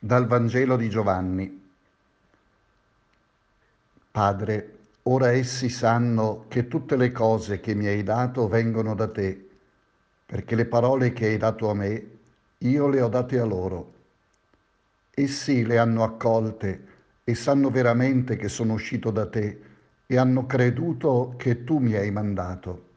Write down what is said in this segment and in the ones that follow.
Dal Vangelo di Giovanni. Padre, ora essi sanno che tutte le cose che mi hai dato vengono da te, perché le parole che hai dato a me, io le ho date a loro. Essi le hanno accolte e sanno veramente che sono uscito da te e hanno creduto che tu mi hai mandato.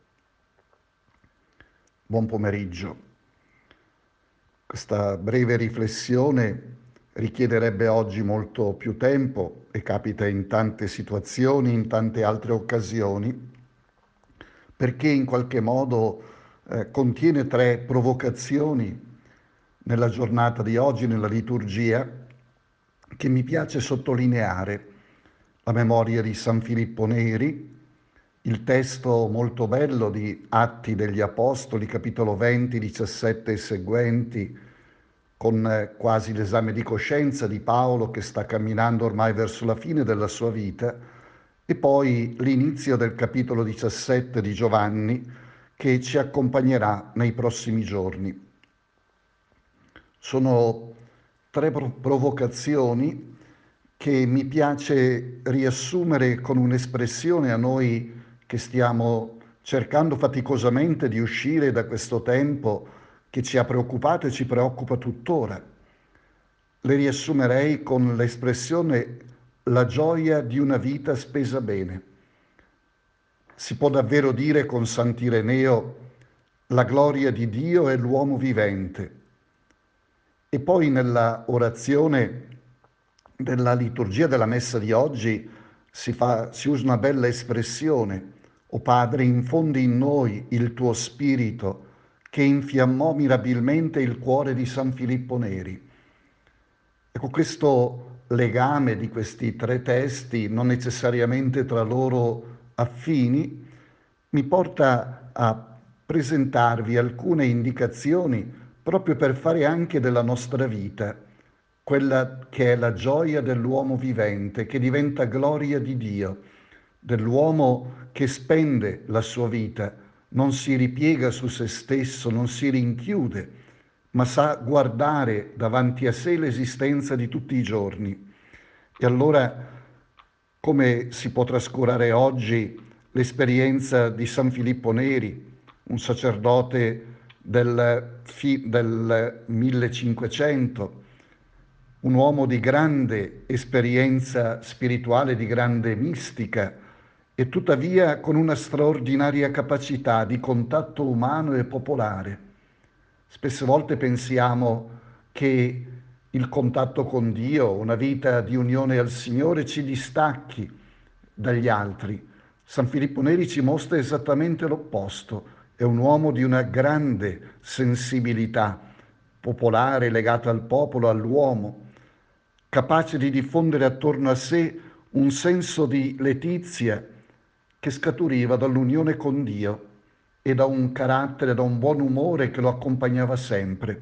Buon pomeriggio. Questa breve riflessione richiederebbe oggi molto più tempo e capita in tante situazioni, in tante altre occasioni, perché in qualche modo contiene tre provocazioni nella giornata di oggi, nella liturgia, che mi piace sottolineare: la memoria di San Filippo Neri, il testo molto bello di Atti degli Apostoli, capitolo 20, 17 e seguenti, con quasi l'esame di coscienza di Paolo che sta camminando ormai verso la fine della sua vita, e poi l'inizio del capitolo 17 di Giovanni che ci accompagnerà nei prossimi giorni. Sono tre provocazioni che mi piace riassumere con un'espressione a noi che stiamo cercando faticosamente di uscire da questo tempo che ci ha preoccupato e ci preoccupa tuttora. Le riassumerei con l'espressione la gioia di una vita spesa bene. Si può davvero dire con Sant'Ireneo: la gloria di Dio è l'uomo vivente. E poi nella orazione della liturgia della messa di oggi si usa una bella espressione: o Padre, infondi in noi il tuo spirito che infiammò mirabilmente il cuore di San Filippo Neri. Ecco, questo legame di questi tre testi, non necessariamente tra loro affini, mi porta a presentarvi alcune indicazioni proprio per fare anche della nostra vita quella che è la gioia dell'uomo vivente, che diventa gloria di Dio, dell'uomo che spende la sua vita, non si ripiega su se stesso, non si rinchiude, ma sa guardare davanti a sé l'esistenza di tutti i giorni. E allora, come si può trascurare oggi l'esperienza di San Filippo Neri, un sacerdote del 1500, un uomo di grande esperienza spirituale, di grande mistica, e tuttavia con una straordinaria capacità di contatto umano e popolare. Spesse volte pensiamo che il contatto con Dio, una vita di unione al Signore, ci distacchi dagli altri. San Filippo Neri ci mostra esattamente l'opposto. È un uomo di una grande sensibilità popolare, legata al popolo, all'uomo, capace di diffondere attorno a sé un senso di letizia che scaturiva dall'unione con Dio e da un carattere, da un buon umore che lo accompagnava sempre.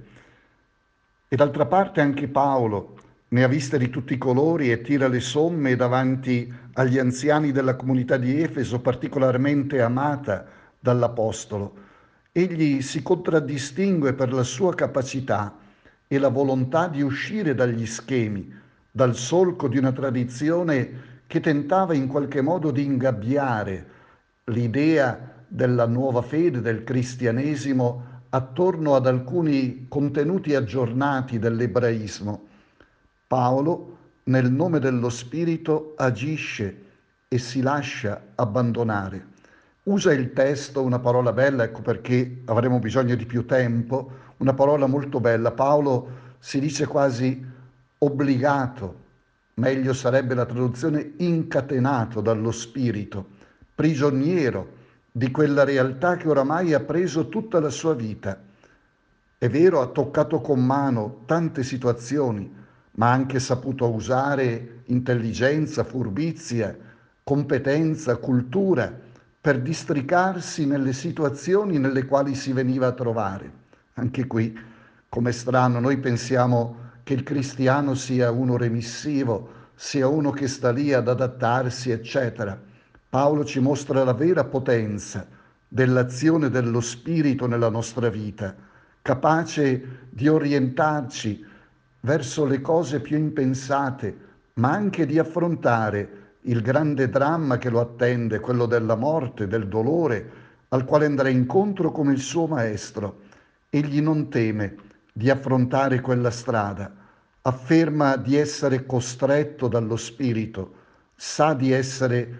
E d'altra parte anche Paolo ne ha viste di tutti i colori e tira le somme davanti agli anziani della comunità di Efeso, particolarmente amata dall'Apostolo. Egli si contraddistingue per la sua capacità e la volontà di uscire dagli schemi, dal solco di una tradizione che tentava in qualche modo di ingabbiare l'idea della nuova fede, del cristianesimo, attorno ad alcuni contenuti aggiornati dell'ebraismo. Paolo, nel nome dello Spirito, agisce e si lascia abbandonare. Usa il testo, una parola bella, ecco perché avremo bisogno di più tempo, una parola molto bella. Paolo si dice quasi obbligato, meglio sarebbe la traduzione incatenato dallo Spirito, prigioniero di quella realtà che oramai ha preso tutta la sua vita. È vero, ha toccato con mano tante situazioni, ma ha anche saputo usare intelligenza, furbizia, competenza, cultura per districarsi nelle situazioni nelle quali si veniva a trovare. Anche qui, come strano, noi pensiamo che il cristiano sia uno remissivo, sia uno che sta lì ad adattarsi, eccetera. Paolo ci mostra la vera potenza dell'azione dello Spirito nella nostra vita, capace di orientarci verso le cose più impensate, ma anche di affrontare il grande dramma che lo attende, quello della morte, del dolore, al quale andrà incontro come il suo maestro. Egli non teme di affrontare quella strada, afferma di essere costretto dallo Spirito, sa di essere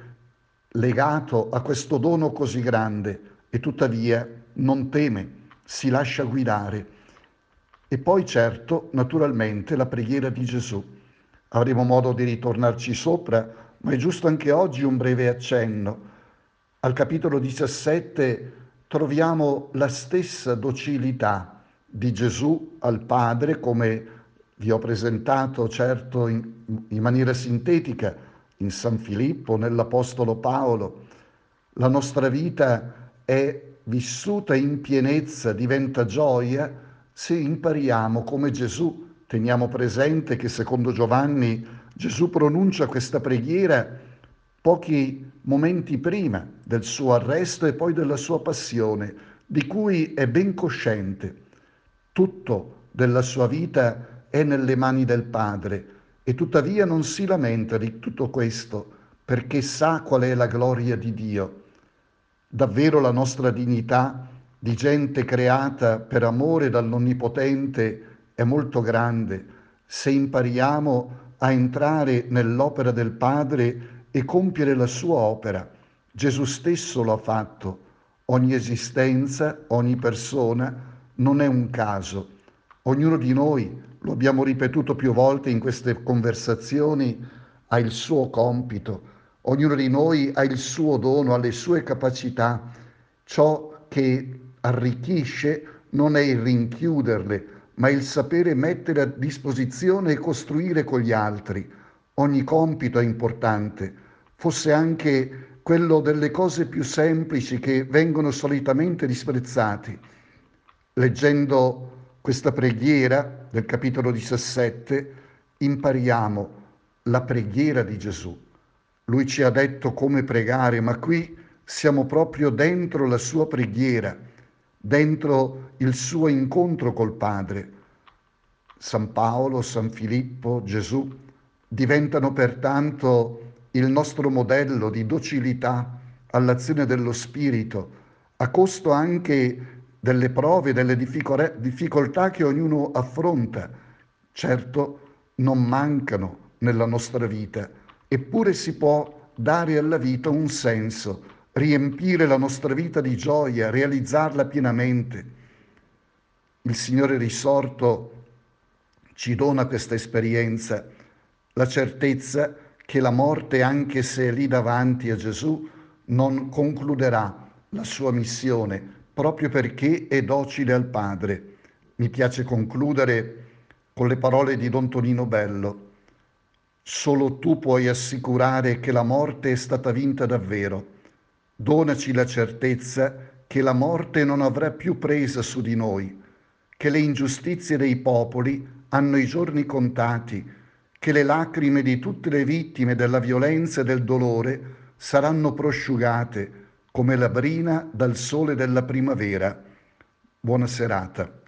legato a questo dono così grande e tuttavia non teme, si lascia guidare. E poi certo, naturalmente, la preghiera di Gesù. Avremo modo di ritornarci sopra, ma è giusto anche oggi un breve accenno. Al capitolo 17 troviamo la stessa docilità di Gesù al Padre, come vi ho presentato certo in maniera sintetica in San Filippo, nell'Apostolo Paolo. La nostra vita è vissuta in pienezza, diventa gioia se impariamo come Gesù. Teniamo presente che secondo Giovanni Gesù pronuncia questa preghiera pochi momenti prima del suo arresto e poi della sua passione, di cui è ben cosciente. Tutto della sua vita è nelle mani del Padre e tuttavia non si lamenta di tutto questo perché sa qual è la gloria di Dio. Davvero la nostra dignità di gente creata per amore dall'Onnipotente è molto grande se impariamo a entrare nell'opera del Padre e compiere la sua opera. Gesù stesso lo ha fatto. Ogni esistenza, ogni persona non è un caso. Ognuno di noi, lo abbiamo ripetuto più volte in queste conversazioni, ha il suo compito. Ognuno di noi ha il suo dono, ha le sue capacità. Ciò che arricchisce non è il rinchiuderle, ma il sapere mettere a disposizione e costruire con gli altri. Ogni compito è importante, fosse anche quello delle cose più semplici che vengono solitamente disprezzati. Leggendo questa preghiera del capitolo 17, impariamo la preghiera di Gesù. Lui ci ha detto come pregare, ma qui siamo proprio dentro la sua preghiera, dentro il suo incontro col Padre. San Paolo, San Filippo, Gesù diventano pertanto il nostro modello di docilità all'azione dello Spirito, a costo anche delle prove, delle difficoltà che ognuno affronta. Certo, non mancano nella nostra vita, eppure si può dare alla vita un senso, riempire la nostra vita di gioia, realizzarla pienamente. Il Signore risorto ci dona questa esperienza, la certezza che la morte, anche se è lì davanti a Gesù, non concluderà la sua missione, proprio perché è docile al Padre. Mi piace concludere con le parole di Don Tonino Bello. Solo tu puoi assicurare che la morte è stata vinta davvero. Donaci la certezza che la morte non avrà più presa su di noi, che le ingiustizie dei popoli hanno i giorni contati, che le lacrime di tutte le vittime della violenza e del dolore saranno prosciugate come la brina dal sole della primavera. Buona serata.